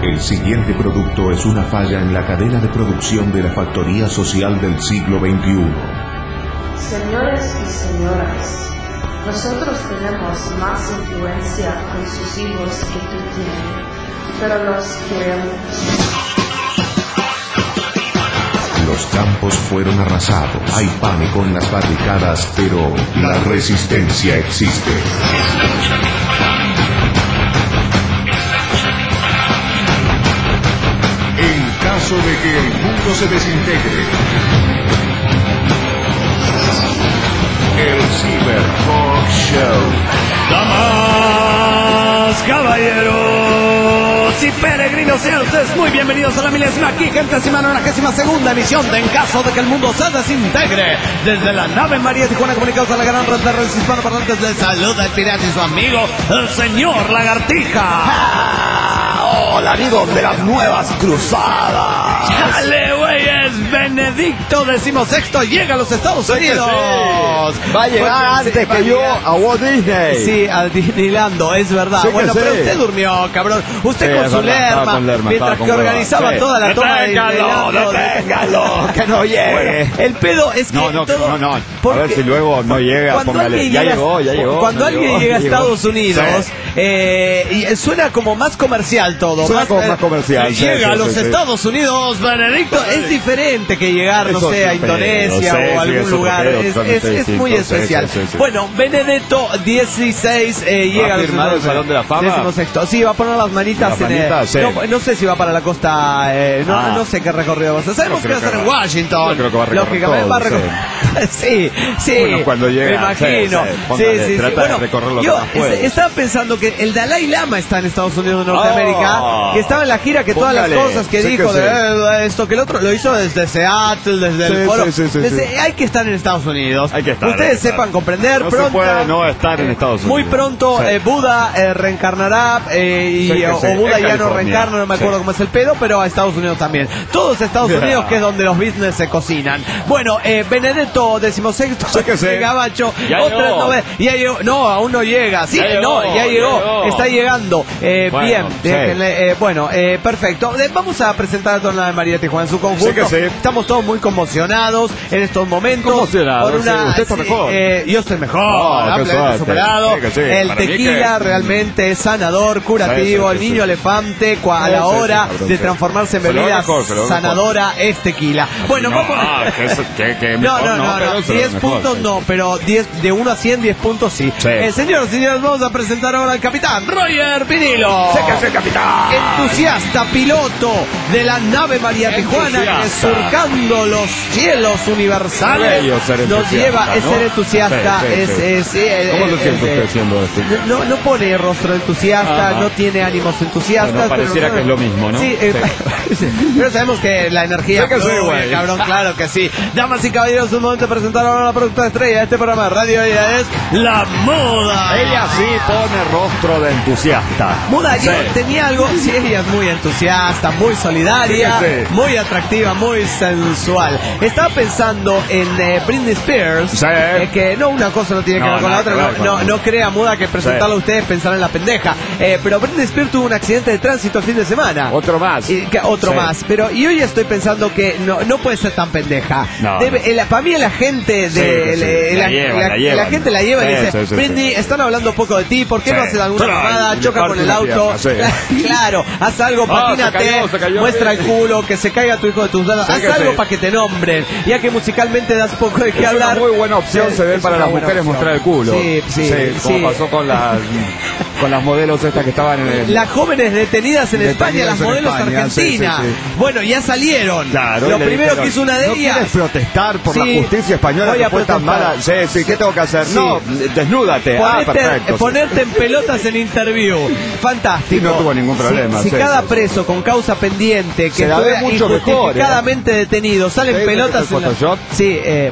El siguiente producto es una falla en la cadena de producción de la factoría social del siglo XXI. Señores y señoras, nosotros tenemos más influencia con sus hijos que tú tienes, pero los queremos. Los campos fueron arrasados, hay pánico en las barricadas, pero la resistencia existe. En caso de que el mundo se desintegre, el Cyber Talk Show. Damas, caballeros y peregrinos, sean ustedes muy bienvenidos a la 1592ª emisión de En caso de que el mundo se desintegre. Desde la nave María Tijuana, comunicados a la gran red de redes hispanoparlantes, les saluda el pirata y su amigo, el señor Lagartija. Hola amigos de las nuevas cruzadas. ¡Chale, güeyes! Benedicto XVI llega a los Estados Unidos. Sí. Va a llegar antes que yo a Walt Disney. Sí, a Disneylando, es verdad. Bueno, pero usted durmió, cabrón. Usted con su lerma, mientras que organizaba toda la toma de Disneylando. Deténgalo, que no llegue. Bueno, el pedo es que no. A ver si luego no llega, póngale. Ya llegó. Cuando alguien llega a Estados Unidos, suena como más comercial todo. Suena como más comercial. Llega a los Estados Unidos, Benedicto, es diferente que llegar, no sé, a Indonesia o algún lugar. Es muy especial. Bueno, Benedetto XVI llega a los Salón de la Fama. Sí, va a poner las manitas en el... No sé si va para la costa, no sé qué recorrido va a hacer. Sabemos que va a estar en Washington. Yo creo que va a recorrer todo. Sí. Bueno, cuando llega, me imagino. Sí. Trata de recorrerlo. Yo estaba pensando que el Dalai Lama está en Estados Unidos de Norteamérica, que estaba en la gira, que todas las cosas que dijo de esto que el otro lo hizo desde Seattle, desde el foro. Hay que estar en Estados Unidos. Ustedes sepan comprender. No pronto se puede no estar en Estados Unidos. Muy pronto Buda reencarnará o Buda ya no reencarna, no me acuerdo cómo es el pedo, pero a Estados Unidos también. Todos Estados Unidos, que es donde los business se cocinan. Bueno, Benedetto XVI Gabacho, ya llegó. No, aún no llega. Sí, ya llegó. Está llegando. Bien, perfecto. Vamos a presentar a Dona de María Tijuana en su conjunto. Estamos todos muy conmocionados en estos momentos. Usted está mejor. Yo estoy mejor, ampliamente superado. El tequila realmente es sanador, curativo. El niño elefante a la hora de transformarse en bebida sanadora es tequila. Bueno, vamos. No, 10 puntos no, pero de 1 a 100, 10 puntos sí. Señores, vamos a presentar ahora al capitán Roger Pinilo. Capitán. Entusiasta piloto de la nave María Tijuana, que surcando los cielos universales nos lleva. Es ser entusiasta. ¿Cómo se siente usted haciendo esto? No pone rostro entusiasta, no tiene ánimos entusiastas. Bueno, pareciera que es lo mismo, ¿no? Sí, pero sabemos que la energía fluye, cabrón, claro que sí. Damas y caballeros, un momento de presentar ahora a la productora estrella de este programa de radio. Ella es la Muda. Ella sí pone rostro de entusiasta. Muda, yo tenía algo. Sí, ella es muy entusiasta, muy solidaria, muy atractiva, muy sensual. Estaba pensando en Britney Spears, que una cosa no tiene que ver con la otra. No crea, Muda, que presentarla a ustedes pensar en la pendeja. Pero Britney Spears tuvo un accidente de tránsito el fin de semana. Otro más. Más. Pero y hoy estoy pensando que no puede ser tan pendeja. Para mí la gente la gente la lleva y dice, Britney, están hablando poco de ti, ¿por qué no haces alguna mamada? Choca con el auto. Claro, haz algo, patínate, muestra el culo, que se caiga tu hijo de tus dedos, haz algo para que te nombren, ya que musicalmente das poco de qué hablar. Muy buena opción se ve para las mujeres mostrar el culo. Como pasó con las modelos estas que estaban en las jóvenes detenidas en España, las modelos argentinas. Bueno, ya salieron. Claro, lo primero que hizo una de ellas. ¿No quieres protestar por la justicia española que fue tan mala? ¿Qué tengo que hacer? No, desnúdate. Perfecto. Ponerte en pelotas en interview. Fantástico. Y no tuvo ningún problema. Si cada preso con causa pendiente que fue injustificadamente detenido sale en pelotas en Photoshop.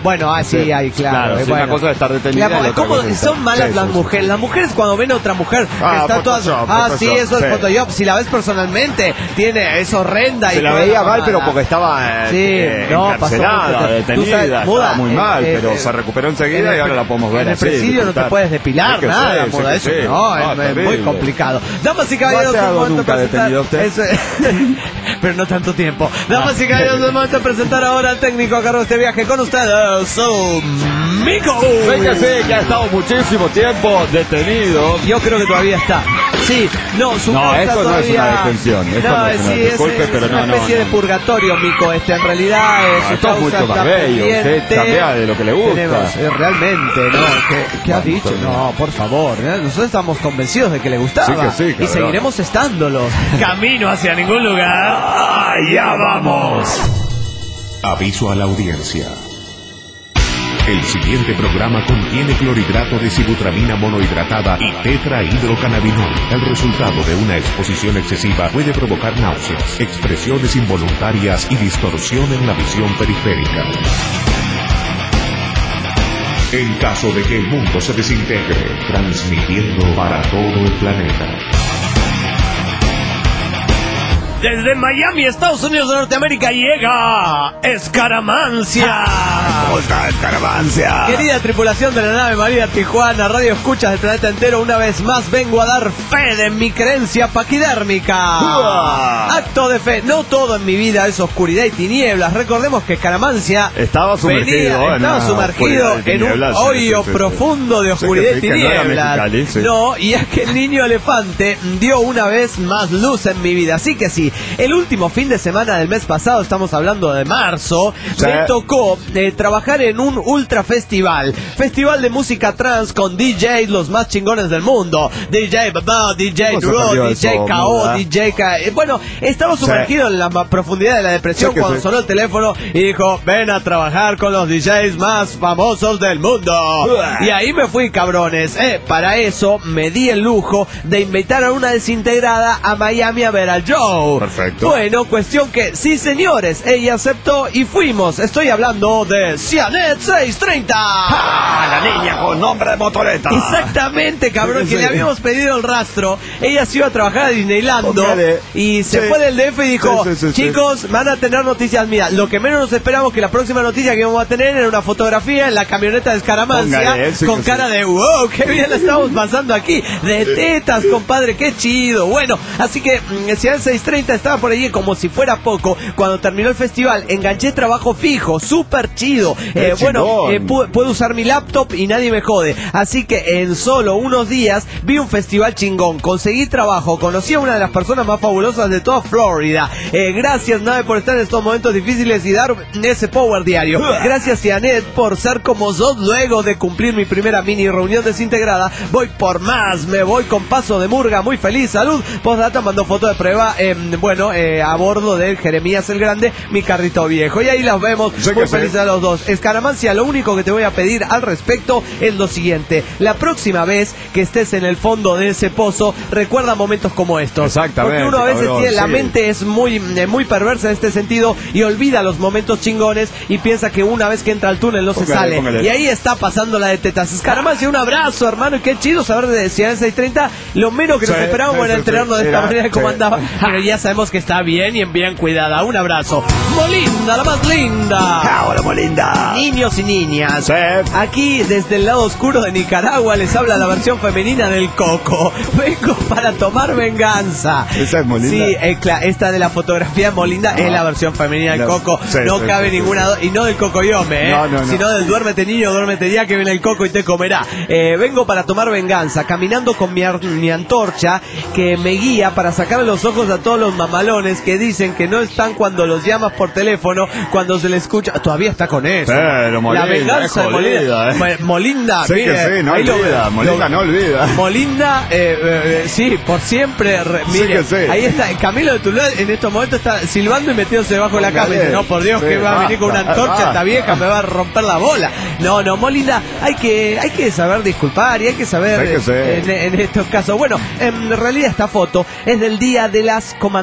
hay, claro. Una cosa de estar detenida. ¿Cómo son malas las mujeres? Las mujeres cuando ven a otra mujer está toda... sí, eso es Photoshop. Si la ves personalmente, es horrenda. Se la veía mal, pero porque estaba encarcelada, detenida, estaba muy mal, pero se recuperó enseguida y ahora la podemos ver así. En el presidio no te puedes depilar, nada, Muda, eso no, es muy complicado. Damas y caballeros, nunca detenido usted. Pero no tanto tiempo. Damas y caballeros, es momento de presentar ahora al técnico a cargo de este viaje con ustedes, Mico. Sé que ha estado muchísimo tiempo detenido. Yo creo que todavía está. Sí, esto no es una detención. Es una especie de purgatorio, Mico. En realidad esto es mucho más bello. Usted cambia de lo que le gusta. Realmente, ¿no? ¿Qué ha dicho? No, por favor. Nosotros estamos convencidos de que le gustaba. Sí, y seguiremos estándolo. Camino hacia ningún lugar. ¡Allá vamos! Aviso a la audiencia. El siguiente programa contiene clorhidrato de sibutramina monohidratada y tetrahidrocannabinol. El resultado de una exposición excesiva puede provocar náuseas, expresiones involuntarias y distorsión en la visión periférica. En caso de que el mundo se desintegre, transmitiendo para todo el planeta. Desde Miami, Estados Unidos de Norteamérica, llega Escaramancia. ¿Cómo está Escaramancia? Querida tripulación de la nave María Tijuana, radio escuchas del planeta entero, una vez más vengo a dar fe de mi creencia paquidermica. Acto de fe. No todo en mi vida es oscuridad y tinieblas. Recordemos que Escaramancia estaba sumergido en un hoyo profundo de oscuridad y tinieblas. Y es que el niño elefante dio una vez más luz en mi vida. Así que sí, el último fin de semana del mes pasado, estamos hablando de marzo, me tocó trabajar en un ultra festival de música trans con DJs los más chingones del mundo. DJ Baba, DJ Duro, DJ KO, DJ K. Bueno, estaba sumergido en la profundidad de la depresión cuando sonó el teléfono y dijo: ven a trabajar con los DJs más famosos del mundo. Y ahí me fui, cabrones. Para eso me di el lujo de invitar a una desintegrada a Miami a ver al Joe. Perfecto. Bueno, cuestión que, sí señores, ella aceptó y fuimos. Estoy hablando de Cianet 630. La niña con nombre de motoreta. Exactamente, cabrón, que le habíamos pedido el rastro. Ella se iba a trabajar a Disneylando y se fue del DF y dijo: chicos, van a tener noticias mías. Lo que menos nos esperamos que la próxima noticia que vamos a tener era una fotografía en la camioneta de Escaramancia con cara de wow, qué bien la estamos pasando aquí, de tetas, compadre, qué chido. Bueno, así que Cianet 630 estaba por allí como si fuera poco. Cuando terminó el festival, enganché trabajo fijo, súper chido. Puedo usar mi laptop y nadie me jode. Así que en solo unos días vi un festival chingón, conseguí trabajo, conocí a una de las personas más fabulosas de toda Florida. Gracias, Nave, por estar en estos momentos difíciles y dar ese power diario. Gracias, Cianet, por ser como sos. Luego de cumplir mi primera mini reunión desintegrada, voy por más, me voy con paso de murga, muy feliz. Salud. Postdata, mandó foto de prueba, a bordo del Jeremías el Grande, mi carrito viejo. Y ahí las vemos, muy felices a los dos. Escaramancia, lo único que te voy a pedir al respecto es lo siguiente: la próxima vez que estés en el fondo de ese pozo, recuerda momentos como estos. Exactamente. Porque uno a veces la mente es muy perversa en este sentido y olvida los momentos chingones y piensa que una vez que entra al túnel no se sale. Póngale. Y ahí está pasando la de tetas. Escaramancia, un abrazo, hermano, y qué chido saber de Cianet 630. Lo menos que nos esperábamos era enterarnos de esta manera de cómo andaba. Pero ya sabemos que está bien y bien cuidada. Un abrazo. Molinda, la más linda. Hola, Molinda. Niños y niñas, aquí desde el lado oscuro de Nicaragua les habla la versión femenina del Coco. Vengo para tomar venganza. ¿Esa es Molinda? Sí, esta de la fotografía de Molinda es la versión femenina del Coco. No cabe ninguna y no del Cocoyome, sino del duérmete niño, duérmete ya, que viene el Coco y te comerá. Vengo para tomar venganza, caminando con mi antorcha que me guía para sacarle los ojos a todos los mamalones que dicen que no están cuando los llamas por teléfono, cuando se le escucha. Todavía está con eso. Pero Molinda, la venganza de Molinda. Molinda, sí, mire, que sí, no olvida. Molinda no olvida. Molinda, sí, por siempre. Mire, ahí está. Camilo de Tuluá en estos momentos está silbando y metiéndose debajo de la cama. Y dice: no, por Dios, que va a venir con una antorcha esta vieja, me va a romper la bola. No, Molinda, hay que saber disculpar y hay que saber en estos casos. Bueno, en realidad esta foto es del día de las comandantes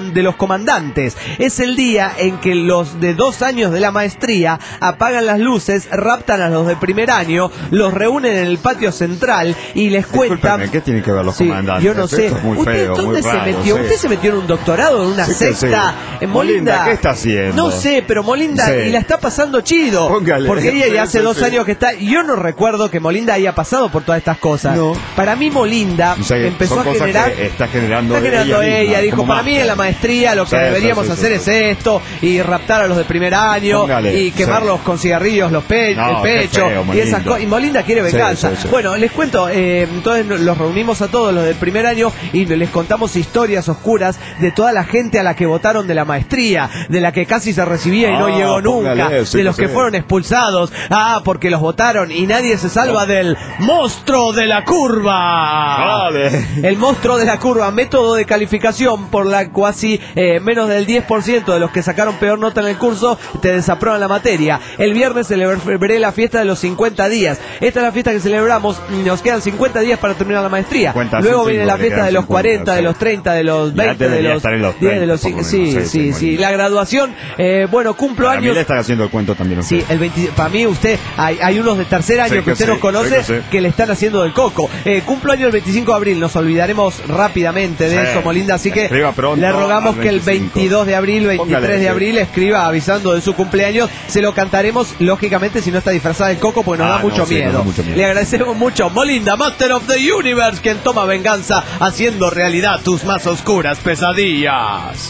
de los comandantes. Es el día en que los de 2 años de la maestría apagan las luces, raptan a los de primer año, los reúnen en el patio central y les cuentan... ¿Qué tienen que ver los comandantes? Yo no sé. Esto es muy feo, ¿Dónde se metió? ¿Usted se metió en un doctorado, en una secta? En Molinda, ¿qué está haciendo? No sé, pero Molinda y la está pasando chido. Póngale. Porque ella ya hace 2 años que está... Yo no recuerdo que Molinda haya pasado por todas estas cosas. No. Para mí Molinda empezó a generar... Está generando ella dijo, para mí en la maestría lo que deberíamos hacer es esto, y raptar a los de primer año, y quemarlos con cigarrillos el pecho, y esas cosas. Y Molinda quiere venganza. Bueno, les cuento, entonces los reunimos a todos los del primer año y les contamos historias oscuras de toda la gente a la que votaron de la maestría, de la que casi se recibía y no llegó nunca, de los que fueron expulsados, porque los votaron, y nadie se salva del monstruo de la curva. El monstruo de la curva, método de calificación por la cuasi menos del 10% de los que sacaron peor nota en el curso te desaprueban la materia. El viernes celebré la fiesta de los 50 días. Esta es la fiesta que celebramos, nos quedan 50 días para terminar la maestría. Luego viene la fiesta de los 40, de los 30, de los 20, de los 10, de los... Sí, la graduación, bueno, cumplo años. Le están haciendo el cuento también. Sí, para mí usted, hay unos de tercer año que usted nos conoce que le están haciendo del coco. Cumplo año el 25 de abril, nos olvidaremos rápidamente de eso, Molinda, así que le rogamos que el 22 de abril, 23 de abril escriba avisando de su cumpleaños. Se lo cantaremos, lógicamente, si no está disfrazada de coco, porque nos da mucho miedo. Le agradecemos mucho, Molinda, Master of the Universe, quien toma venganza haciendo realidad tus más oscuras pesadillas.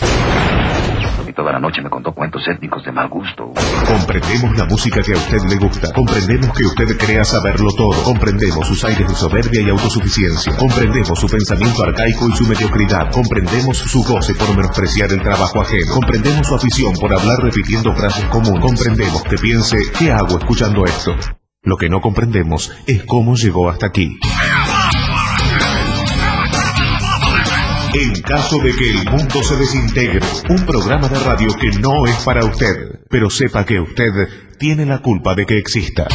Y toda la noche me contó cuentos étnicos de mal gusto. Comprendemos la música que a usted le gusta. Comprendemos que usted crea saberlo todo. Comprendemos sus aires de soberbia y autosuficiencia. Comprendemos su pensamiento arcaico y su mediocridad. Comprendemos su goce por menospreciar el trabajo ajeno. Comprendemos su afición por hablar repitiendo frases comunes. Comprendemos que piense, ¿qué hago escuchando esto? Lo que no comprendemos es cómo llegó hasta aquí. En caso de que el mundo se desintegre, un programa de radio que no es para usted, pero sepa que usted tiene la culpa de que exista.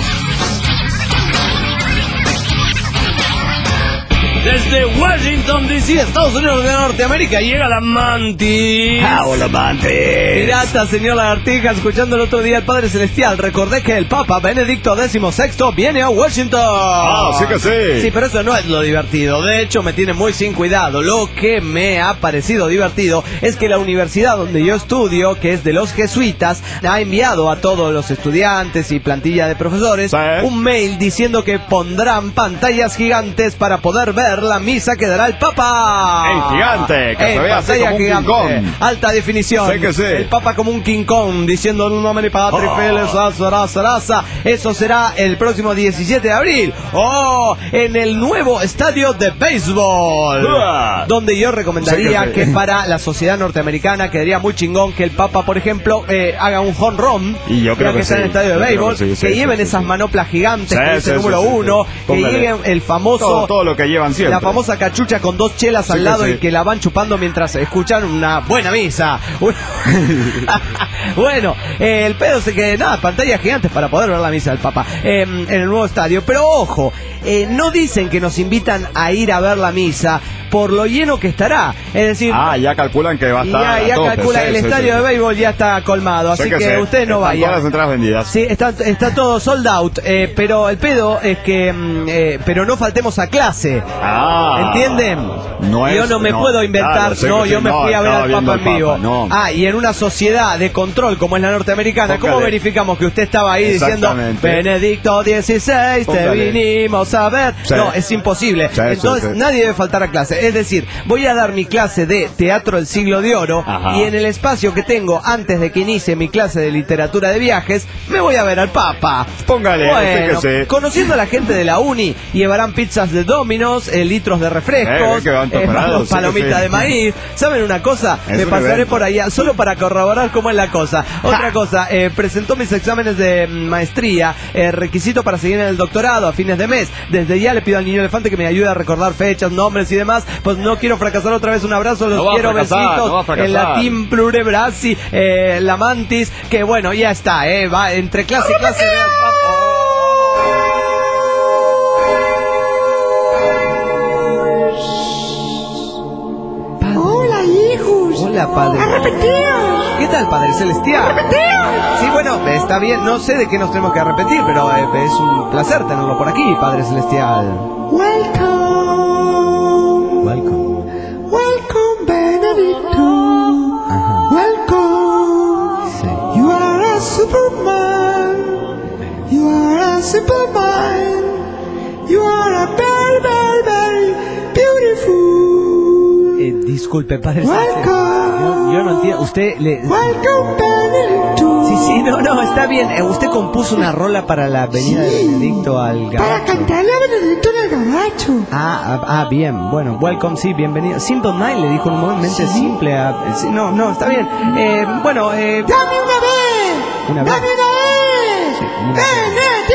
Desde Washington, D.C., Estados Unidos de Norteamérica, llega la Mantis. Hola, Mantis. Pirata, señor Lagartija, escuchando el otro día el Padre Celestial. Recordé que el Papa Benedicto XVI viene a Washington. Sí que sí. Sí, pero eso no es lo divertido. De hecho, me tiene muy sin cuidado. Lo que me ha parecido divertido es que la universidad donde yo estudio, que es de los jesuitas, ha enviado a todos los estudiantes y plantilla de profesores un mail diciendo que pondrán pantallas gigantes para poder ver la misa que dará el Papa. ¡El gigante! Que se vea así como un King Kong. Alta definición. Sí que sí. El Papa como un King Kong, diciendo en nombre de Patri, Feliz, Sarasa. Eso será el próximo 17 de abril. En el nuevo estadio de béisbol. Donde yo recomendaría que para la sociedad norteamericana quedaría muy chingón que el Papa, por ejemplo, haga un home run. Y yo creo que está en el estadio de béisbol. Que lleven esas manoplas gigantes, que es el número 1. Que lleven el famoso... Todo lo que llevan siempre. La famosa cachucha con 2 chelas al lado y que la van chupando mientras escuchan una buena misa. Bueno, el pedo es que pantallas gigantes para poder ver la misa del Papa en el nuevo estadio. Pero ojo, no dicen que nos invitan a ir a ver la misa por lo lleno que estará. Es decir, ya calculan que va a estar. Ya calculan, el estadio de béisbol ya está colmado, así que usted no vaya. Todas las entradas vendidas. Sí, está todo sold out, pero el pedo es que pero no faltemos a clase. ¿Entienden? Yo no me puedo inventar, yo me fui a ver al Papa en vivo. Y en una sociedad de control como es la norteamericana, ¿cómo verificamos que usted estaba ahí diciendo Benedicto XVI, te vinimos a ver? No, es imposible. Entonces nadie debe faltar a clase. Es decir, voy a dar mi clase de Teatro del Siglo de Oro y en el espacio que tengo antes de que inicie mi clase de literatura de viajes, me voy a ver al Papa. Póngale, bueno, conociendo a la gente de la uni, llevarán pizzas de Domino's, litros de refrescos, palomitas de maíz. ¿Saben una cosa? Me pasaré por allá solo para corroborar cómo es la cosa. Otra cosa, presentó mis exámenes de maestría, requisito para seguir en el doctorado a fines de mes. Desde ya le pido al niño elefante que me ayude a recordar fechas, nombres y demás. Pues no quiero fracasar otra vez. Un abrazo, los quiero, besitos. En la Team Plurebrasi, la Mantis, que bueno, ya está, va entre clase y clase. Hola, hijos. Hola, Padre. ¡Arrepentidos! ¿Qué tal, Padre Celestial? ¡Arrepentidos! Sí, bueno, está bien. No sé de qué nos tenemos que arrepentir, pero es un placer tenerlo por aquí, Padre Celestial. Welcome. Welcome. Welcome, Benedicto. Ajá. Welcome. Sí. You are a Superman. You are a Superman. You are a very, very, very beautiful. Disculpe, Padre Welcome. Celestial. Yo no entiendo. Usted le... Welcome, Benedicto. Sí, no, está bien. Usted compuso una rola para la venida de Benedicto al Gabacho. Para cantarle a Benedicto en el Gabacho. Bien. Bueno, welcome, sí, bienvenido. Simple Night le dijo en un momento simple a... Sí, no, está bien. ¡Dame una vez! ¿Una vez? ¡Dame una vez! Sí, ¡Benedict!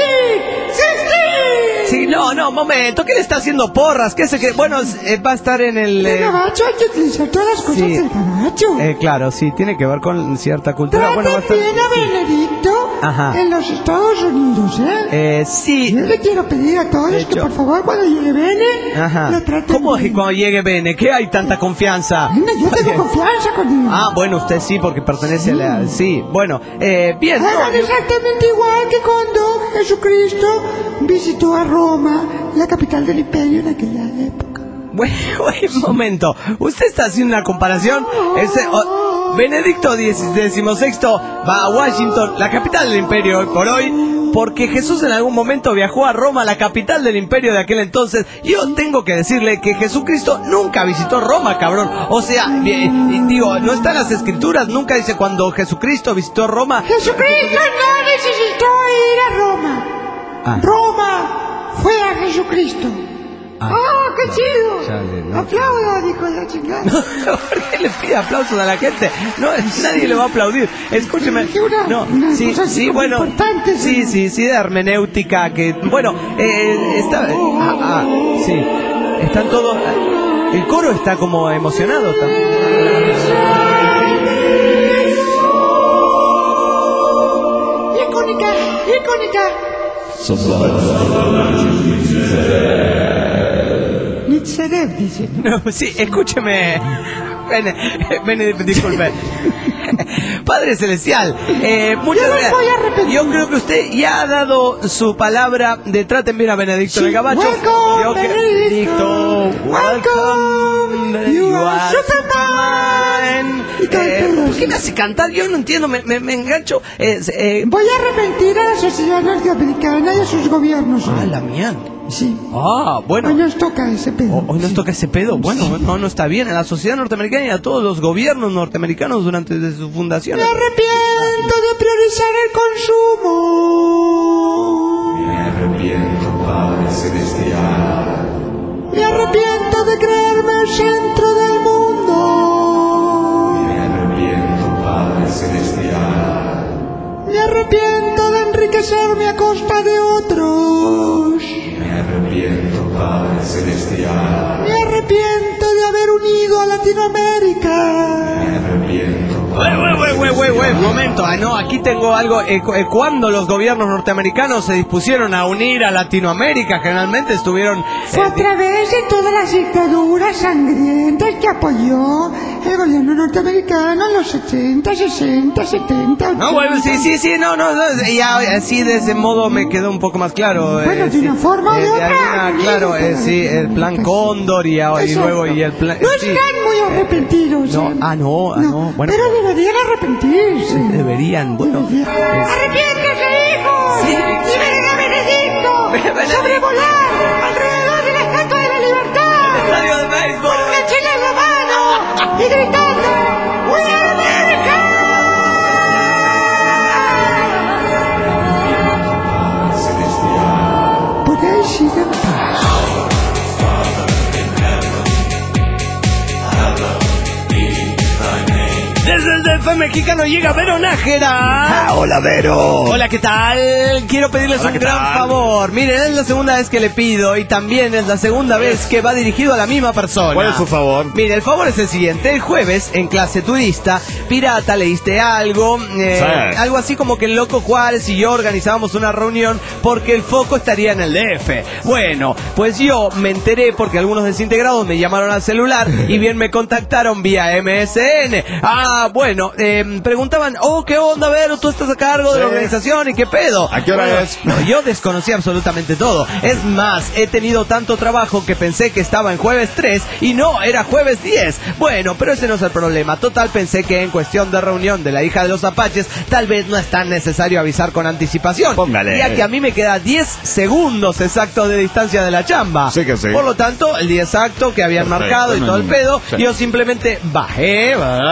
Sí, no, momento. ¿Qué le está haciendo porras? ¿Qué sé que? Bueno, va a estar en el... El Gabacho hay que utilizar todas las cosas del Gabacho. Claro, sí, tiene que ver con cierta cultura. Traten Va a estar... bien a Benedicto en los Estados Unidos, sí. Yo le quiero pedir a todos que por favor cuando llegue Bene, lo traten ¿Cómo bien. que cuando llegue Bene? ¿Qué hay tanta confianza? Yo tengo confianza con él. Bueno, usted sí, porque pertenece a la... Sí, bueno, bien. Hagan exactamente igual que cuando Jesucristo visitó a Roma, la capital del imperio en aquella época. Bueno, un momento. ¿Usted está haciendo una comparación? Benedicto XVI va a Washington, la capital del imperio hoy por hoy, porque Jesús en algún momento viajó a Roma, la capital del imperio de aquel entonces. Yo tengo que decirle que Jesucristo nunca visitó Roma, cabrón. O sea, digo, no está en las escrituras, nunca dice cuando Jesucristo visitó Roma. Jesucristo no necesitó ir a Roma. Roma fue a Jesucristo. ¡Qué chido! Aplauda, dijo la chingada. ¿Por qué le pide aplausos a la gente? No, nadie le va a aplaudir. Escúcheme. Sí, bueno. Sí, de hermenéutica que, bueno, está. Sí. Están todos. El coro está como emocionado también. Icónica. Nitzerev, dice. No, sí, escúcheme. Disculpe. Padre Celestial, muchas gracias. Yo creo que usted ya ha dado su palabra de traten bien a Benedicto en el Gabacho. Welcome, Benedicto. Welcome. You are Superman. ¿Por qué me hace cantar? Yo no entiendo, me engancho. Voy a arrepentir a la sociedad norteamericana y a sus gobiernos. La mía. Sí. Bueno. Hoy nos toca ese pedo. Hoy nos toca ese pedo. Bueno, no está bien. A la sociedad norteamericana y a todos los gobiernos norteamericanos durante su fundación. Me arrepiento de priorizar el consumo. Me arrepiento, Padre Celestial. Me arrepiento de creerme el centro del mundo. Me arrepiento, Padre Celestial. Me arrepiento de enriquecerme a costa de otros. Me arrepiento, Padre Celestial. Me arrepiento de haber unido a Latinoamérica. Me arrepiento, Momento, aquí tengo algo. Cuando los gobiernos norteamericanos se dispusieron a unir a Latinoamérica, generalmente estuvieron... Fue a través de todas las dictaduras sangrientas que apoyó el gobierno norteamericano en los 70, 60, 70... 80. Ya así de ese modo me quedó un poco más claro. Bueno, de una forma o de otra. Claro, el plan Cóndor y luego el plan... No están muy arrepentidos. No. Bueno, pero deberían arrepentirse. Deberían, bueno. ¡Arrepiéntese, hijo! Sí. ¡Liberen a Benedicto! ¡Sobrevolar alrededor de la Estatua de la Libertad! ¡Estadio de béisbol! ¡Con una chela en la mano! ¡Y gritando! ¡We are America! Podéis ir en paz. Hallowed be thy name. Desde el DF mexicano llega Vero Nájera. Hola, Vero. Hola, ¿qué tal? Quiero pedirles un gran favor. Miren, es la segunda vez que le pido y también es la segunda vez que va dirigido a la misma persona. ¿Cuál es su favor? Mire, el favor es el siguiente. El jueves, en clase turista, pirata, leíste algo, algo así como que el Loco Juárez y yo organizábamos una reunión porque el foco estaría en el DF. Bueno, pues yo me enteré porque algunos desintegrados me llamaron al celular y bien me contactaron vía MSN. Bueno, preguntaban, ¿qué onda, Vero? ¿Tú estás a cargo de la organización y qué pedo? ¿A qué hora es? No, yo desconocí absolutamente todo. Es más, he tenido tanto trabajo que pensé que estaba en jueves 3 y no, era jueves 10. Bueno, pero ese no es el problema. Total, pensé que en cuestión de reunión de la hija de los Apaches, tal vez no es tan necesario avisar con anticipación. Póngale. Ya que a mí me queda 10 segundos exactos de distancia de la chamba. Sí que sí. Por lo tanto, el día exacto que habían marcado y todo el pedo, yo simplemente bajé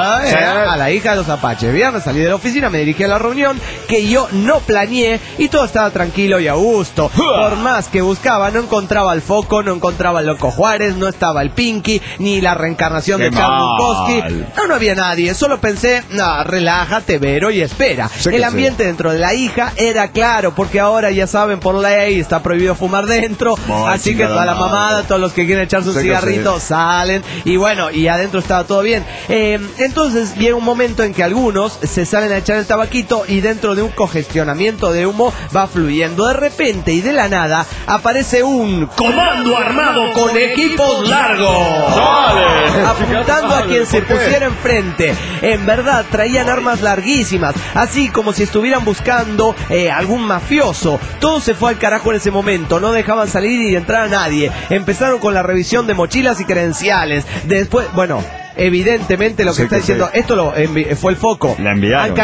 a la hija de los Apaches. Viernes salí de la oficina, me dirigí a la reunión que yo no planeé y todo estaba tranquilo y a gusto. Por más que buscaba, no encontraba el foco, no encontraba el Loco Juárez, no estaba el Pinky, ni la reencarnación de Charles Bukowski. No había nadie. Solo pensé, relájate, Vero, y espera. El ambiente dentro de la hija era claro, porque ahora ya saben, por ley está prohibido fumar dentro. Así que toda la mamada, todos los que quieren echarse un cigarrito salen. Y bueno, y adentro estaba todo bien. Entonces llega un momento en que algunos se salen a echar el tabaquito y dentro de un congestionamiento de humo va fluyendo. De repente y de la nada aparece un comando armado con equipos largos, apuntando a quien se pusiera enfrente. En verdad traían armas larguísimas, así como si estuvieran buscando algún mafioso. Todo se fue al carajo en ese momento, no dejaban salir y entrar a nadie. Empezaron con la revisión de mochilas y credenciales. Después, evidentemente lo que está diciendo, esto fue el foco. La enviaron.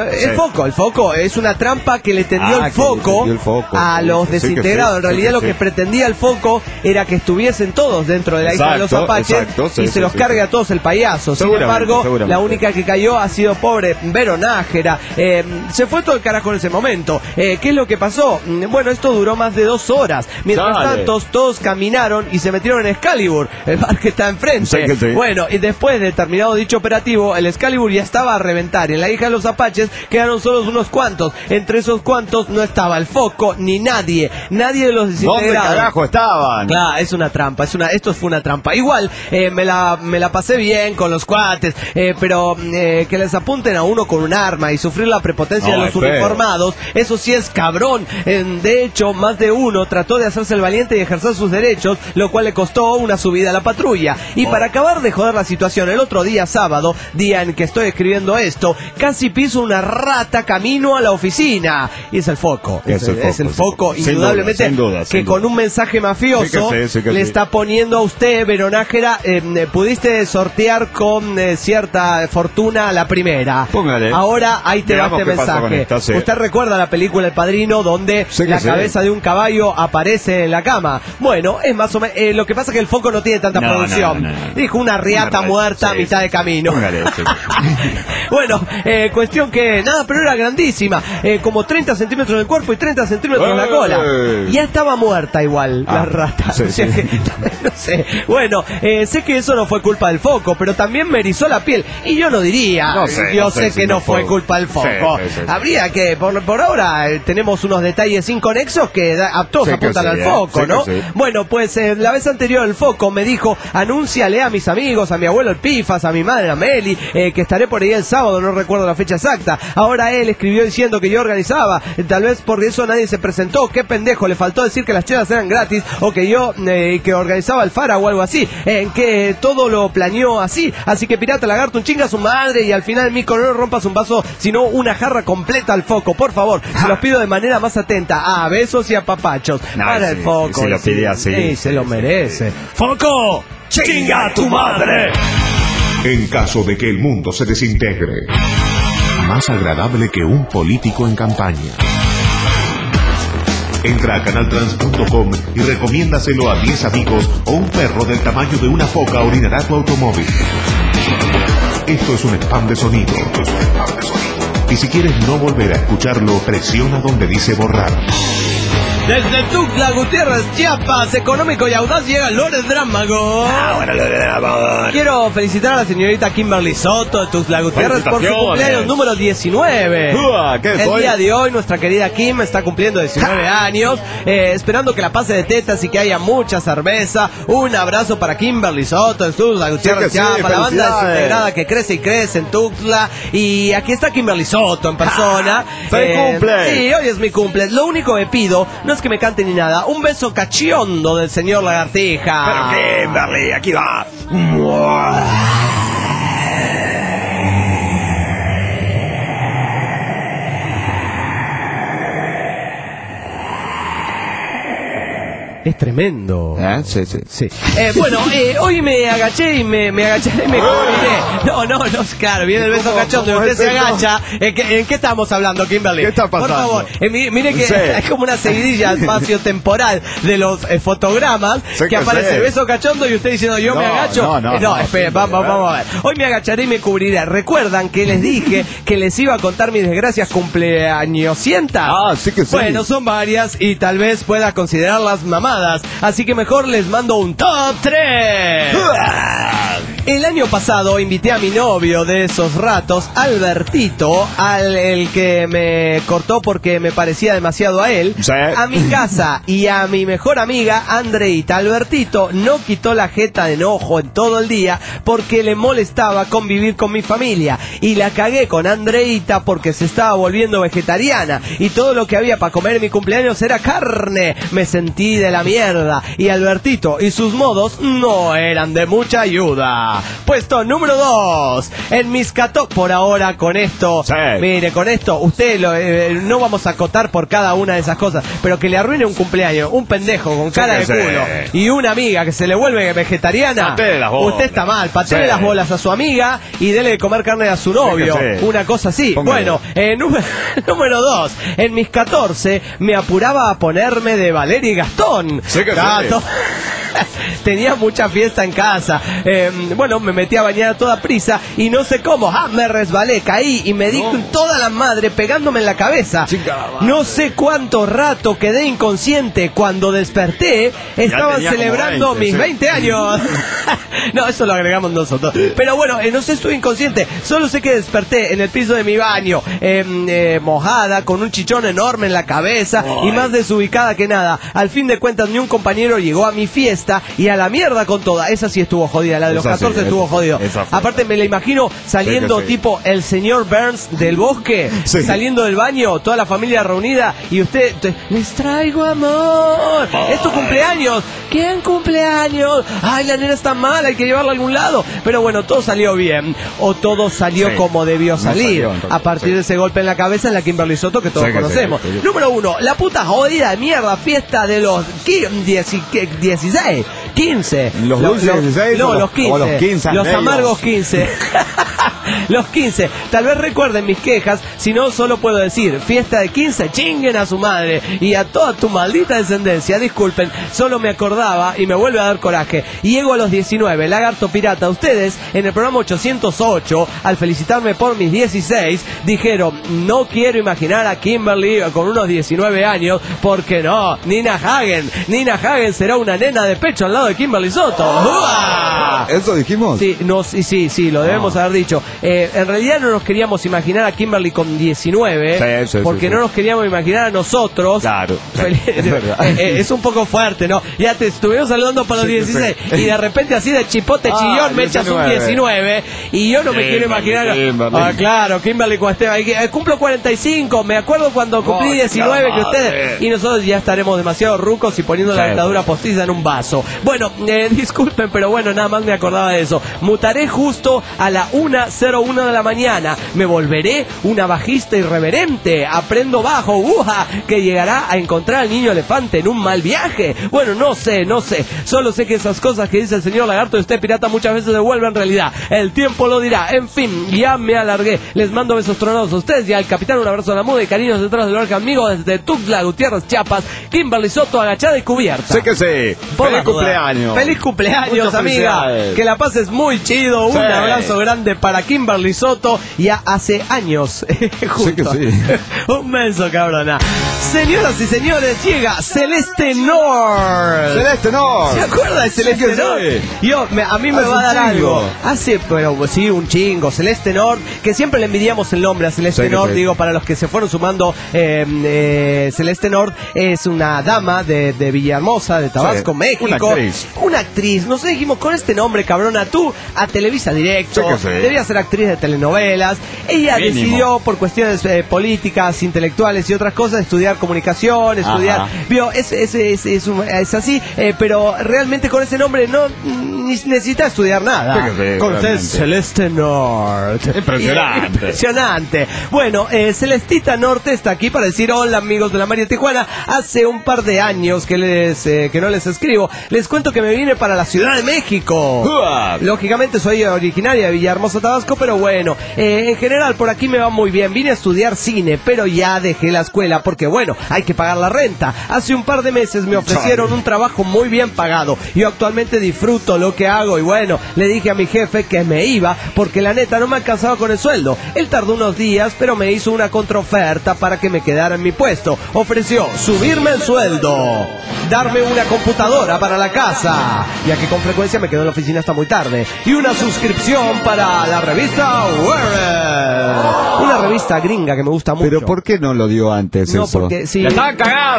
El foco es una trampa que le tendió el foco a los desintegrados. En realidad lo que pretendía el foco era que estuviesen todos dentro de la isla de los Apaches y se los cargue a todos el payaso. Sin embargo, la única que cayó ha sido pobre Vero Nájera. Se fue todo el carajo en ese momento. ¿Qué es lo que pasó? Bueno, esto duró más de 2 horas. Mientras tanto, todos caminaron y se metieron en Excalibur, el bar que está enfrente. Bueno, y después de terminado dicho operativo, el Excalibur ya estaba a reventar. En la hija de los Apaches quedaron solos unos cuantos. Entre esos cuantos no estaba el foco ni nadie de los desintegrados. ¿Dónde carajo estaban? Claro, es una trampa, esto fue una trampa. Igual, me la pasé bien con los cuates, pero que les apunten a uno con un arma y sufrir la prepotencia de los uniformados, eso sí es cabrón. De hecho, más de uno trató de hacerse el valiente y ejercer sus derechos, lo cual le costó una subida a la patrulla. Y para acabar de joder la situación, el otro día sábado, día en que estoy escribiendo esto, casi piso una rata camino a la oficina. Y es el foco. Es el foco, indudablemente, sin duda, con un mensaje mafioso le está poniendo a usted, Vero Nájera, pudiste sortear con cierta fortuna la primera. Póngale. Ahora ahí te va este mensaje. Usted recuerda la película El Padrino, donde la cabeza de un caballo aparece en la cama. Bueno, es más o menos, lo que pasa es que el foco no tiene tanta producción. Dijo una riata muerta a mitad de camino. Bueno, cuestión que nada, pero era grandísima, como 30 centímetros del cuerpo y 30 centímetros en la cola. Ya estaba muerta igual la rata. O sea que, no sé. Bueno, sé que eso no fue culpa del foco, pero también me erizó la piel. Y yo no diría, yo sé que no fue culpa del foco. Habría que, por ahora, tenemos unos detalles inconexos que todos apuntan al foco, ¿no? Bueno, pues la vez anterior el foco me dijo, anúnciale a mis amigos, a mi abuelo el Pifas, a mi madre, a Meli, que estaré por ahí el sábado, no recuerdo la fecha exacta. Ahora él escribió diciendo que yo organizaba, tal vez por eso nadie se presentó. Qué pendejo, le faltó decir que las chelas eran gratis, o que yo que organizaba el Fara o algo así, que todo lo planeó así. Así que Pirata Lagarto, un chinga a su madre, y al final, Mico, no rompas un vaso, sino una jarra completa al foco, por favor. Se los pido de manera más atenta. A besos y a papachos. Para el foco. Si lo pide así. Se lo merece. ¡Foco! ¡Chinga a tu madre! En caso de que el mundo se desintegre, más agradable que un político en campaña. Entra a canaltrans.com y recomiéndaselo a 10 amigos o un perro del tamaño de una foca orinará tu automóvil. Esto es un spam de sonido. Y si quieres no volver a escucharlo, presiona donde dice borrar. Desde Tuxtla Gutiérrez, Chiapas, económico y audaz, llega Lores Drámago. Bueno, Lores Drámago. Quiero felicitar a la señorita Kimberly Soto de Tuxtla Gutiérrez por su cumpleaños número 19. El día de hoy, nuestra querida Kim está cumpliendo 19 años, esperando que la pase de tetas y que haya mucha cerveza. Un abrazo para Kimberly Soto de Tuxtla Gutiérrez, Chiapas, la banda desintegrada que crece y crece en Tuxtla. Y aquí está Kimberly Soto en persona. ¡Feliz cumple! Sí, hoy es mi cumple. Lo único que pido no es que me cante ni nada. Un beso cachiondo del señor Lagartija. Pero Kimberly, aquí va. Es tremendo. Sí. Bueno, hoy me agaché y me agarré y me cubriré. No, claro, viene el beso cachondo y usted se agacha. ¿En qué estamos hablando, Kimberly? ¿Qué está pasando? Por favor, mire que es como una seguidilla espacio-temporal de los fotogramas que aparece el beso cachondo y usted diciendo yo me agacho. No, espere, vamos a ver. Hoy me agacharé y me cubriré. ¿Recuerdan que les dije que les iba a contar mis desgracias cumpleañosientas? Sí que sí. Bueno, son varias y tal vez pueda considerarlas mamás. Así que mejor les mando un top 3. El año pasado invité a mi novio de esos ratos, Albertito, el que me cortó porque me parecía demasiado a él, a mi casa y a mi mejor amiga, Andreita. Albertito no quitó la jeta de enojo en todo el día porque le molestaba convivir con mi familia. Y la cagué con Andreita porque se estaba volviendo vegetariana y todo lo que había para comer en mi cumpleaños era carne. Me sentí de la mierda y Albertito y sus modos no eran de mucha ayuda. Puesto número 2 en mis por ahora con esto. Mire, con esto usted no vamos a acotar por cada una de esas cosas, pero que le arruine un cumpleaños un pendejo con cara de culo y una amiga que se le vuelve vegetariana, usted está mal. Patele las bolas a su amiga y dele de comer carne a su novio, una cosa así. Bueno, número 2 en mis 14 me apuraba a ponerme de Valeria y Gastón. Tenía mucha fiesta en casa. Bueno, me metí a bañar a toda prisa y no sé cómo, me resbalé, caí y me di toda la madre pegándome en la cabeza. No sé cuánto rato quedé inconsciente. Cuando desperté, estaban celebrando mis 20 años. No, eso lo agregamos nosotros. Pero bueno, no sé, estuve inconsciente. Solo sé que desperté en el piso de mi baño, mojada, con un chichón enorme en la cabeza y más desubicada que nada. Al fin de cuentas, ni un compañero llegó a mi fiesta y a la mierda con toda. Esa sí estuvo jodida, la de los 14 estuvo jodido. Aparte me la imagino saliendo tipo el señor Burns del bosque, saliendo del baño, toda la familia reunida y usted, les traigo amor. Es tu cumpleaños. ¿Quién cumpleaños? Ay, la nena está mal, hay que llevarla a algún lado. Pero bueno, todo salió bien. O todo salió como debió salir. A partir de ese golpe en la cabeza en la Kimberly Soto que todos conocemos. Número 1, la puta jodida de mierda fiesta de los 16, 15. ¿Los dulces 16? No, los 15. Los 15 los amargos 15. Los 15. Tal vez recuerden mis quejas, si no solo puedo decir, fiesta de 15, chinguen a su madre y a toda tu maldita descendencia. Disculpen, solo me acordaba y me vuelve a dar coraje. Y llego a los 19, Lagarto Pirata. Ustedes, en el programa 808, al felicitarme por mis 16, dijeron, no quiero imaginar a Kimberly con unos 19 años, porque no, Nina Hagen será una nena de pecho al lado de Kimberly Soto. ¡Uah! ¿Eso dijimos? Sí, lo debemos haber dicho. En realidad no nos queríamos imaginar a Kimberly con 19, porque no nos queríamos imaginar a nosotros. Claro. Es un poco fuerte, ¿no? Ya te estuvimos saludando para los 16 y de repente así de chipote chillón me echas un 19 y yo no me quiero imaginar. Claro, Kimberly con Esteban. Cumplo 45, me acuerdo cuando cumplí 19 que ustedes, y nosotros ya estaremos demasiado rucos y poniendo la dentadura postiza en un vaso. Bueno, disculpen, pero bueno, nada más me acordaba de eso. Mutaré justo a la 1:01 de la mañana. Me volveré una bajista irreverente. Aprendo bajo, que llegará a encontrar al niño elefante en un mal viaje. Bueno, no sé. Solo sé que esas cosas que dice el señor Lagarto de usted pirata muchas veces se vuelven realidad. El tiempo lo dirá. En fin, ya me alargué. Les mando besos tronados a ustedes y al capitán un abrazo a la muda y cariños detrás del orca amigo desde Tuxtla Gutiérrez, Chiapas. Kimberly Soto agachada y cubierta. Sé que sí. Feliz cumpleaños. Feliz cumpleaños, amiga. Que la pases muy chido. Un abrazo grande para Kimberly. Kimberly Soto, ya hace años juntos. Sí que sí. Un beso, cabrona. Señoras y señores, llega Celeste North. Celeste North. ¿Se acuerda de Celeste North? Sí. A mí me va a dar algo. Pero sí, un chingo. Celeste North, que siempre le envidiamos el nombre a Celeste North. Sí. Digo, para los que se fueron sumando, Celeste North es una dama de Villahermosa, de Tabasco, México. Una actriz. Nos dijimos, con este nombre, cabrona, tú a Televisa Directo, debía ser actriz de telenovelas. Ella decidió, por cuestiones políticas, intelectuales y otras cosas, estudiar comunicación, estudiar... Vio, es así, pero realmente con ese nombre no necesita estudiar nada. Con Celeste North. Impresionante. Bueno, Celestita Norte está aquí para decir hola, amigos de la María Tijuana. Hace un par de años que no les escribo. Les cuento que me vine para la Ciudad de México. Lógicamente soy originaria de Villahermosa, Tabasco, pero bueno, en general por aquí me va muy bien. Vine a estudiar cine, pero ya dejé la escuela porque bueno, hay que pagar la renta. Hace un par de meses me ofrecieron un trabajo muy bien pagado. Yo actualmente disfruto lo que hago y bueno, le dije a mi jefe que me iba porque la neta no me alcanzaba con el sueldo. Él tardó unos días, pero me hizo una contraoferta para que me quedara en mi puesto. Ofreció subirme el sueldo, darme una computadora para la casa, ya que con frecuencia me quedo en la oficina hasta muy tarde, y una suscripción para la revista Wired, una revista gringa que me gusta mucho. Pero ¿por qué no lo dio antes no, eso? Porque sí, la estaban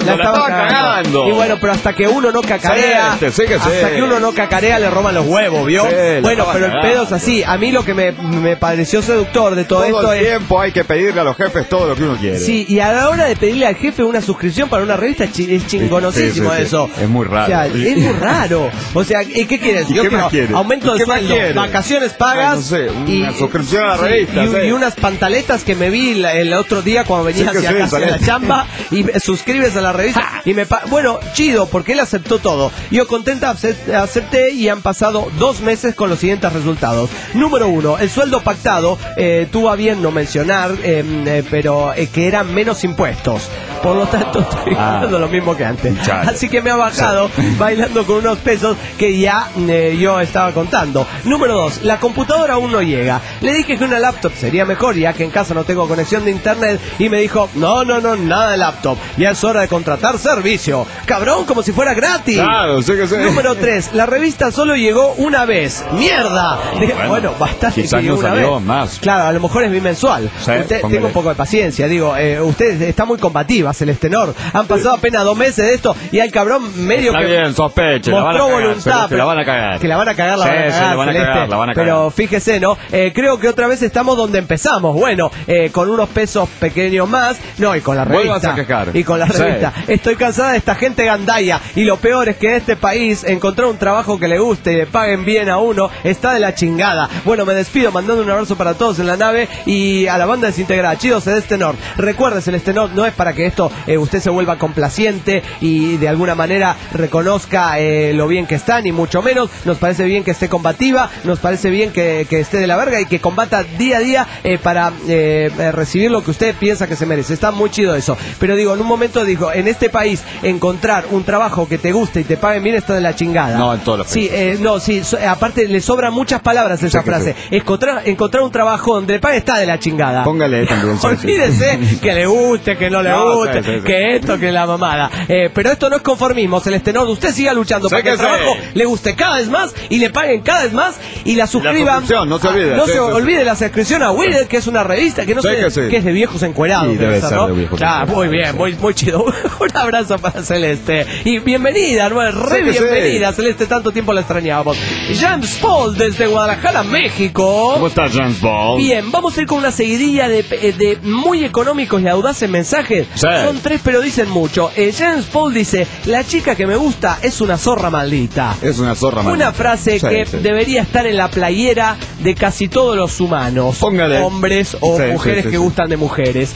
cagando. Y bueno, pero hasta que uno no cacarea, hasta que uno no cacarea le roban los huevos, ¿vio? Bueno, pero el pedo es así. A mí lo que me pareció seductor de todo esto el tiempo hay que pedirle a los jefes todo lo que uno quiere. Sí, y a la hora de pedirle al jefe una suscripción para una revista es chingonosísimo eso. Es muy raro. O sea, es muy raro. O sea, ¿qué quieres? Yo quiero aumento de sueldo, vacaciones pagas, no sé, una suscripción a la revista. Y unas pantaletas que me vi el otro día cuando venía hacia casa de la chamba y me suscribes a la revista y bueno, chido, porque él aceptó todo. Yo contenta acepté y han pasado 2 meses con los siguientes resultados. Número 1, el sueldo pactado, tuvo a bien no mencionar, pero que eran menos impuestos. Por lo tanto, estoy ganando lo mismo que antes. Así que me ha bajado bailando con unos pesos que ya yo estaba contando. Número 2, la computadora aún no llega. Le dije que una laptop sería mejor, ya que en casa no tengo conexión de internet, y me dijo, no, nada de laptop. Ya es hora de contratar servicio. Cabrón, como si fuera gratis. Claro, sé que sé. Número 3, la revista solo llegó una vez. ¡Mierda! Bueno, bastante que llegó una vez. Más. Claro, a lo mejor es bimensual. Tengo un poco de paciencia. Digo, usted está muy combativa, Celeste North. Han pasado apenas 2 meses de esto y al cabrón medio está que bien, sospeche, mostró voluntad. Que la van a cagar. Que la van a cagar, la van a cagar. Pero fíjese, ¿no? Creo que otra vez estamos donde empezamos. Bueno, con unos pesos pequeños más. No, y con la revista. Vuelvas a quejar. Y con la revista. Estoy cansada de esta gente gandaya. Y lo peor es que en este país encontrar un trabajo que le guste y le paguen bien a uno está de la chingada. Bueno, me despido mandando un abrazo para todos en la nave y a la banda desintegrada. Chido, Celeste North. Recuerde, Celeste North, no es para que esto usted se vuelva complaciente y de alguna manera reconozca lo bien que está, ni mucho menos. Nos parece bien que esté combativa, nos parece bien que esté de la verga y que combata día a día para recibir lo que usted piensa que se merece. Está muy chido eso. Pero digo, en un momento dijo, en este país encontrar un trabajo que te guste y te paguen bien está de la chingada. No, en todos los países. Aparte le sobran muchas palabras esa frase. Encontrar un trabajo donde le paguen está de la chingada. Póngale también. Olvídese que le guste, que no le guste, que esto, que la mamada. Pero esto no es conformismo, Celeste North. Usted siga luchando para que el trabajo le guste cada vez más y le paguen cada vez más y la suscriban. No se olvide. No se olvide la suscripción a Wired, que es una revista que no sé, que es de viejos encuerados. Sí, debe ser, ¿no? De viejos encuerados. Muy bien, muy chido. Un abrazo para Celeste. Y bienvenida, bienvenida, Celeste, tanto tiempo la extrañábamos. James Paul desde Guadalajara, México. ¿Cómo estás, James Paul? Bien, vamos a ir con una seguidilla de muy económicos y audaces mensajes. Sí. Son 3, pero dicen mucho. James Paul dice, la chica que me gusta es una zorra maldita. Es una zorra maldita. Una frase que debería estar en la playera de casi todos los humanos. Póngale. Hombres o mujeres que gustan de mujeres.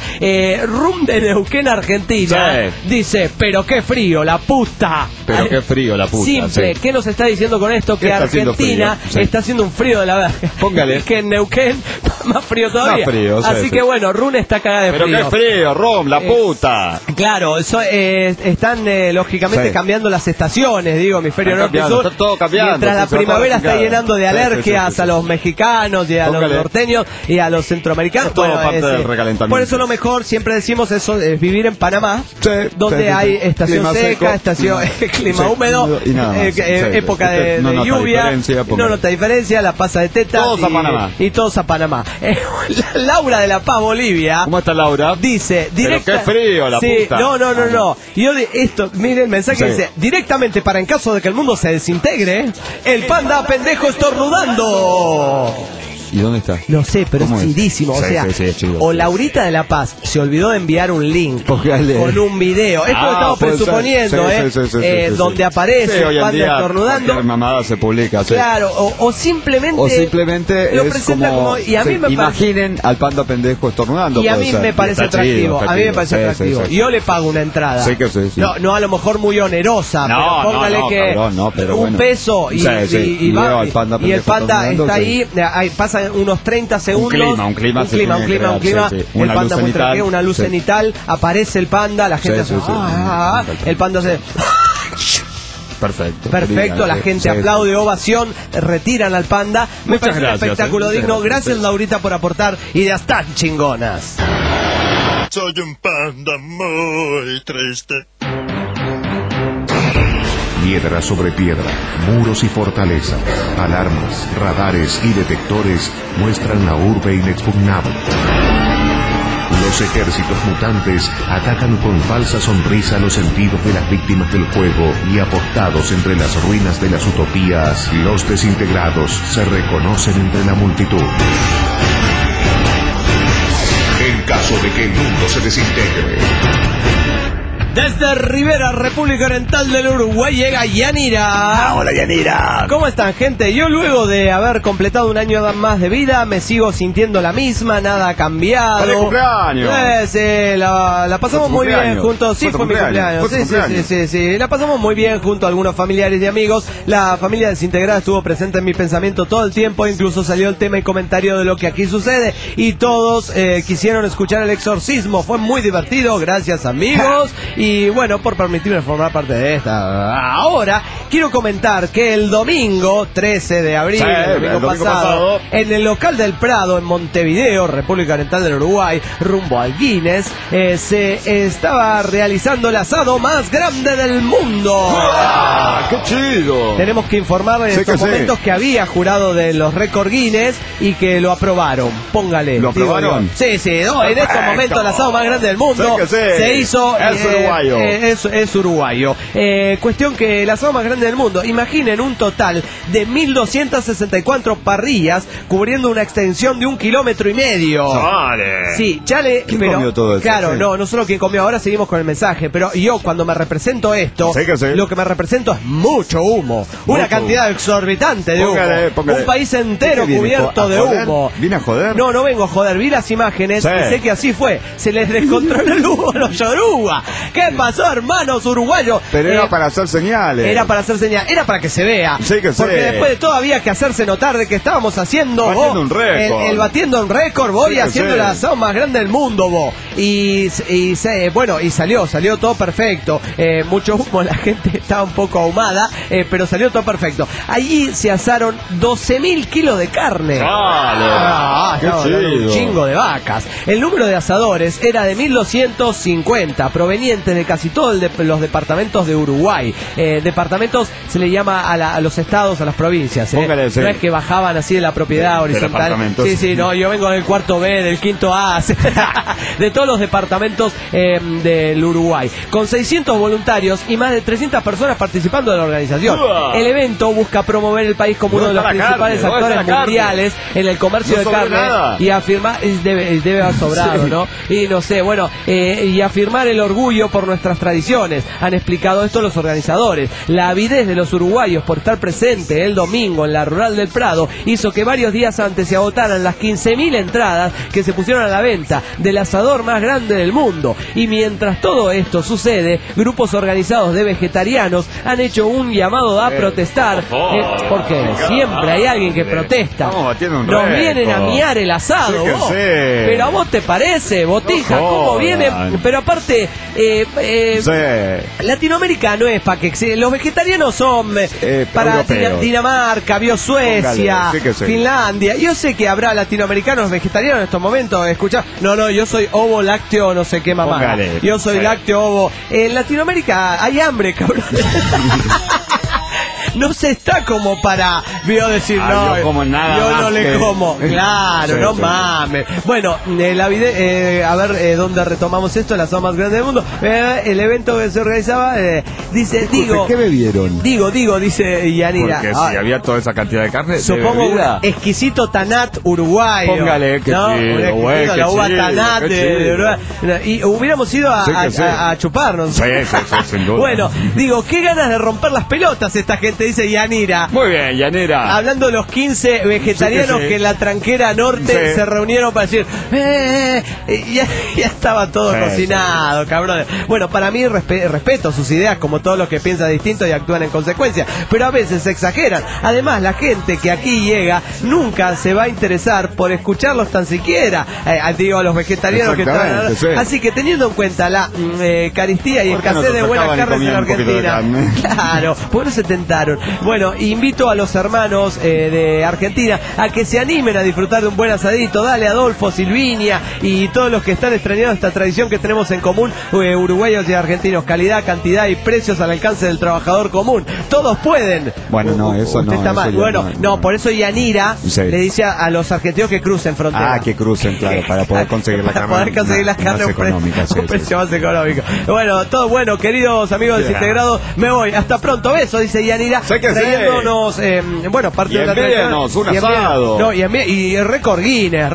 Rum de Neuquén, Argentina. Dice, pero qué frío, la puta. Pero qué frío, la puta. Simple. ¿Qué nos está diciendo con esto? Que Argentina está haciendo un frío de la verga. Póngale. Que en Neuquén más frío todavía. Más frío, así que bueno, Rune está cagada de frío. Pero qué frío, Rom, la puta. Claro, están lógicamente cambiando las estaciones, digo, hemisferio norte y sur. Está todo cambiando. Mientras la primavera está llenando de alergias a los mexicanos y a los norteños y a los centroamericanos. Todo parte del recalentamiento. Por eso lo mejor, siempre decimos eso, es vivir en Panamá, donde hay estación clima seca, estación clima húmedo, época de lluvia, no nota diferencia, la pasa de teta. Todos a Panamá. Y todos a Panamá. Laura de La Paz, Bolivia. ¿Cómo está Laura? Dice, pero qué frío, la puta. No. Y yo miren el mensaje, dice, directamente para en caso de que el mundo se desintegre, el panda pendejo estornudando. ¿Y dónde está? No sé, pero es chidísimo. O sea, o Laurita de La Paz se olvidó de enviar un link con un video. Esto lo estamos presuponiendo, donde aparece el panda estornudando. La mamada se publica. Claro, o simplemente lo presenta como. Y a mí me imaginen al panda pendejo estornudando. Y a mí me parece atractivo. A mí me parece atractivo. Yo le pago una entrada. No, a lo mejor muy onerosa. Pero póngale que un peso y el panda está ahí. Pasa unos 30 segundos. Un clima. El panda muestra una luz cenital, aparece el panda, la gente hace, el panda hace. Perfecto, la gente aplaude, ovación, retiran al panda. Me parece un espectáculo digno. Gracias, Laurita, por aportar ideas tan chingonas. Soy un panda muy triste. Piedra sobre piedra, muros y fortalezas, alarmas, radares y detectores muestran la urbe inexpugnable. Los ejércitos mutantes atacan con falsa sonrisa los sentidos de las víctimas del juego y apostados entre las ruinas de las utopías, los desintegrados se reconocen entre la multitud. En caso de que el mundo se desintegre. Desde Rivera, República Oriental del Uruguay, llega Yanira. Hola, Yanira. ¿Cómo están, gente? Yo luego de haber completado un año más de vida, me sigo sintiendo la misma, nada ha cambiado. ¡Feliz cumpleaños! La pasamos muy bien juntos. Sí, fue mi cumpleaños. Sí. La pasamos muy bien junto a algunos familiares y amigos. La familia desintegrada estuvo presente en mi pensamiento todo el tiempo. Incluso salió el tema y comentario de lo que aquí sucede. Y todos quisieron escuchar el exorcismo. Fue muy divertido. Gracias, amigos. Y bueno, por permitirme formar parte de esta. Ahora, quiero comentar que el domingo 13 de abril, el domingo pasado, en el local del Prado, en Montevideo, República Oriental del Uruguay, rumbo al Guinness, se estaba realizando el asado más grande del mundo. ¡Qué chido! Tenemos que informar en estos momentos que había jurado de los récords Guinness y que lo aprobaron. Póngale. ¿Lo aprobaron? Sí. No, en estos momentos el asado más grande del mundo se hizo. Es uruguayo. Cuestión que el asado más grande del mundo. Imaginen un total de 1.264 parrillas cubriendo una extensión de 1,5 kilómetros. Vale. Sí, chale. ¿Quién comió todo eso? Claro, no solo quien comió. Ahora seguimos con el mensaje. Pero yo cuando me represento esto, lo que me represento es mucho humo. Una cantidad exorbitante de humo. Un país entero cubierto de humo. ¿Vine a joder? No vengo a joder. Vi las imágenes y sé que así fue. Se les descontroló el humo a los yoruba. ¿Qué pasó, hermanos uruguayos? Pero era para hacer señales. Era para que se vea. Porque después de todo había que hacerse notar de que estábamos haciendo un récord. El batiendo un récord, haciendo el asado más grande del mundo, y salió todo perfecto. Mucho humo, la gente estaba un poco ahumada, pero salió todo perfecto. Allí se asaron 12.000 kilos de carne. Un chingo de vacas. El número de asadores era de 1.250, provenientes de casi todos los departamentos de Uruguay. Departamentos se le llama a los estados, a las provincias. No es que bajaban así de la propiedad horizontal. No, yo vengo del cuarto B, del quinto A, de todos los departamentos del Uruguay. Con 600 voluntarios y más de 300 personas participando de la organización. El evento busca promover el país como uno de los principales actores mundiales en el comercio de carne y afirmar, debe haber sobrado, ¿no? Y no sé, y afirmar el orgullo por nuestras tradiciones. Han explicado esto los organizadores. La avidez de los uruguayos por estar presente el domingo en la Rural del Prado hizo que varios días antes se agotaran las 15.000 entradas que se pusieron a la venta del asador más grande del mundo. Y mientras todo esto sucede, grupos organizados de vegetarianos han hecho un llamado a protestar, porque siempre hay alguien que protesta. Nos vienen a miar el asado, sí, vos. Sí. Pero a vos te parece, Botija, cómo viene. Pero aparte, Latinoamérica no es para que los vegetarianos son para Dinamarca, vio Suecia, Finlandia. Yo sé que habrá latinoamericanos vegetarianos en estos momentos. Escuchá, no, yo soy ovo lácteo, no sé qué mamá. Póngale. Yo soy lácteo ovo. En Latinoamérica hay hambre, cabrón. No se está como para decir no, yo como nada yo más no le como, claro, no mames. Bueno, a ver dónde retomamos esto, la zona más grande del mundo. El evento que se organizaba, dice, ¿qué bebieron? Dice Yanira. Porque si había toda esa cantidad de carne, supongo un exquisito Tanat uruguayo. Póngale, que ¿no? chido, la uva Tanat de Uruguay. Y hubiéramos ido a chuparnos. Sí, sin duda. Bueno, qué ganas de romper las pelotas esta gente, dice Yanira. Muy bien, Yanira. Hablando de los 15 vegetarianos que en la tranquera norte se reunieron para decir, ya estaba todo cocinado, cabrón. Bueno, para mí respeto sus ideas, como todos los que piensan distinto y actúan en consecuencia, pero a veces se exageran. Además, la gente que aquí llega nunca se va a interesar por escucharlos tan siquiera. A los vegetarianos que están. Así que teniendo en cuenta la carestía y escasez de buenas carnes en Argentina, claro, ¿por qué no se tentaron? Bueno, invito a los hermanos de Argentina a que se animen a disfrutar de un buen asadito. Dale, Adolfo, Silvinia y todos los que están extrañando esta tradición que tenemos en común, uruguayos y argentinos. Calidad, cantidad y precios al alcance del trabajador común. Todos pueden. Bueno, no, eso no. Está mal. Bueno, no, por eso Yanira le dice a los argentinos que crucen frontera. Que crucen, claro, para poder conseguir la carne. Para poder conseguir las carnes a un precio más económico. Bueno, todo bueno, queridos amigos desintegrados. Me voy. Hasta pronto. Besos, dice Yanira. Trayéndonos, parte de la tradición. Un asado. Y récord Guinness.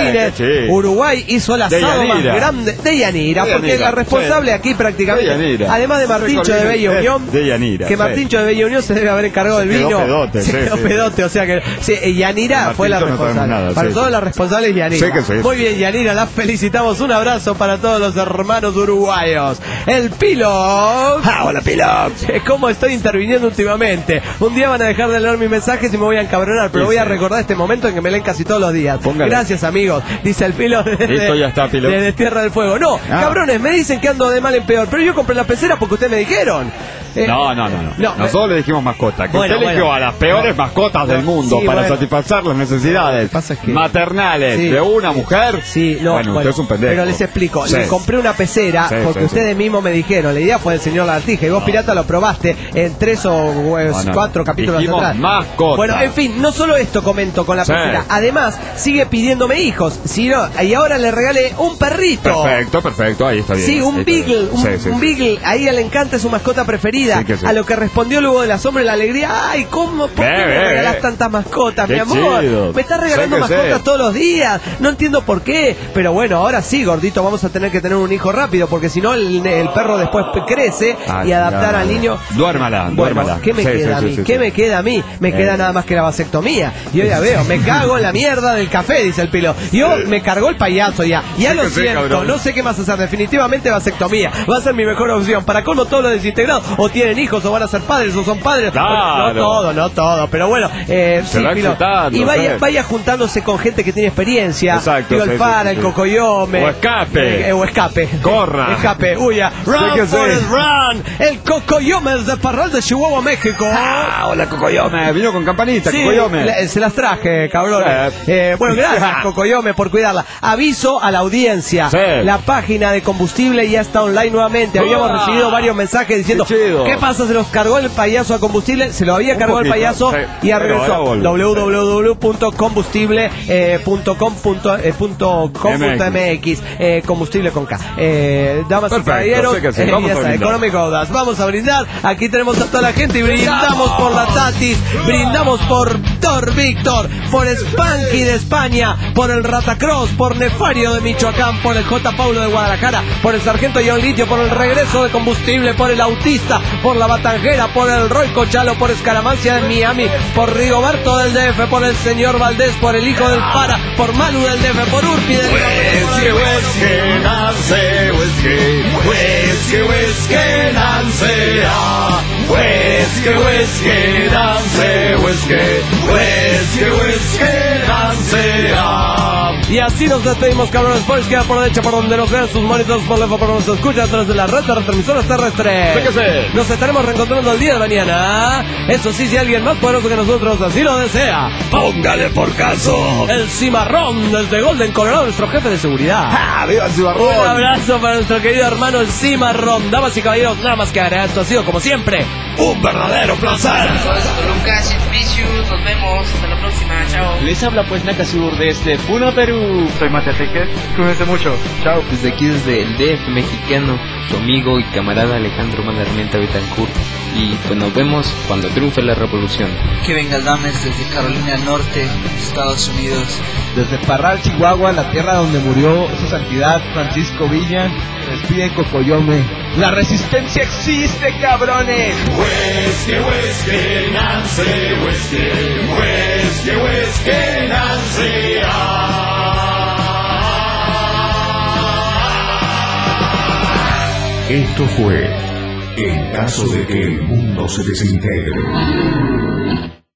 Uruguay hizo el asado más grande de Yanira, porque la responsable aquí prácticamente, además de Martincho de Bella Unión, que Martincho de Bella Unión se debe haber encargado del vino. Se quedó pedote, o sea que Yanira fue la responsable. Para todos los responsables, Yanira. Muy bien, Yanira, la felicitamos. Un abrazo para todos los hermanos uruguayos. El Pilo. Hola, Pilo. ¿Cómo estoy interviniendo últimamente? Un día van a dejar de leer mis mensajes y me voy a encabronar, pero voy a recordar este momento en que me leen casi todos los días. Gracias, amigos, dice el Pilo desde Tierra del Fuego. No, cabrones, me dicen que ando de mal en peor, pero yo compré la pecera porque ustedes me dijeron. No. Nosotros le dijimos mascota. Que usted eligió a las peores mascotas del mundo para satisfacer las necesidades maternales de una mujer. Usted es un pendejo. Pero les explico. Le compré una pecera porque ustedes mismos me dijeron. La idea fue del señor Lagartija y vos, pirata, lo probaste en 3 o 4 capítulos atrás. Mascota. Bueno, en fin, no solo esto comento con la pecera. Además, sigue pidiéndome hijos. Y ahora le regalé un perrito. Perfecto. Ahí está bien. Sí, un beagle. Un beagle. A ella le encanta, su mascota preferida. A lo que respondió luego del asombro y la alegría. Ay, ¿por qué me regalás tantas mascotas, mi amor? Chido. Me estás regalando mascotas todos los días. No entiendo por qué. Pero bueno, ahora sí, gordito, vamos a tener que tener un hijo rápido, porque si no el perro después crece y adaptar al niño. Duérmala. ¿Qué me queda a mí? ¿Qué me queda a mí? Me queda nada más que la vasectomía. Yo ya veo, me cago en la mierda del café, dice el Pilo. Yo me cargó el payaso ya. Ya lo siento, no sé qué más hacer. Definitivamente vasectomía. Va a ser mi mejor opción. Para colmo, todos los desintegrados o tienen hijos o van a ser padres o son padres. Claro. No todo, pero bueno, Pilo. Y vaya juntándose con gente que tiene experiencia. Exacto. Digo, el Para, el Cocoyome. O escape. Corra. Escape. Huya. Run, Forrest, run. El Cocoyome de Parral de Chihuahua, México. Hola, Cocoyome. Vino con campanita, Cocoyome. Se las traje, cabrón. Bueno, gracias, Cocoyome, por cuidarla. Aviso a la audiencia. La página de combustible ya está online nuevamente. Habíamos recibido varios mensajes diciendo, ¿qué pasa? Se los cargó el payaso a combustible. Se lo había cargado el payaso y ya regresó. www.combustible.com.mx combustible con K. Damas y caballeros, económico das. Vamos a brindar. Aquí tenemos a toda la gente y brindamos por la Tatis, brindamos por Thor Víctor, por Spanky de España, por el Ratacross, por Nefario de Michoacán, por el J. Paulo de Guadalajara, por el Sargento John Litio, por el regreso de combustible, por el Autista, por la Batanjera, por el Roy Cochalo, por Escalamancia de Miami, por Rigoberto del DF, por el señor Valdés, por el hijo del Para, por Manu del DF, por Urpi del Y así nos despedimos, cabrones. Puedes quedar por derecha, por donde nos vean sus monitos, por lejos, por donde nos escuchan a través de la red de retransmisoras terrestres. Nos estaremos reencontrando el día de mañana. Eso sí, si alguien más poderoso que nosotros así lo desea, póngale por caso. El Cimarrón desde Golden, Colorado, nuestro jefe de seguridad. ¡Viva el Cimarrón! Un abrazo para nuestro querido hermano el Cimarrón. Damas y caballeros, nada más que agregar. Esto ha sido, como siempre, un verdadero placer. Lucas, nos vemos. Hasta la próxima. Chao. Les habla pues Nakasur desde Puno, Perú. Soy Mateteque. Cuídense mucho. Chao. Desde aquí, desde el DF mexicano, su amigo y camarada Alejandro Magarmenta Betancourt. Y pues nos vemos cuando triunfe la revolución. Kevin Galdames desde Carolina del Norte, Estados Unidos. Desde Parral, Chihuahua, la tierra donde murió su santidad Francisco Villa, despide Cocoyome. ¡La resistencia existe, cabrones! Huesque, Nancy, Huesque, Nancy. Esto fue En caso de que el mundo se desintegre.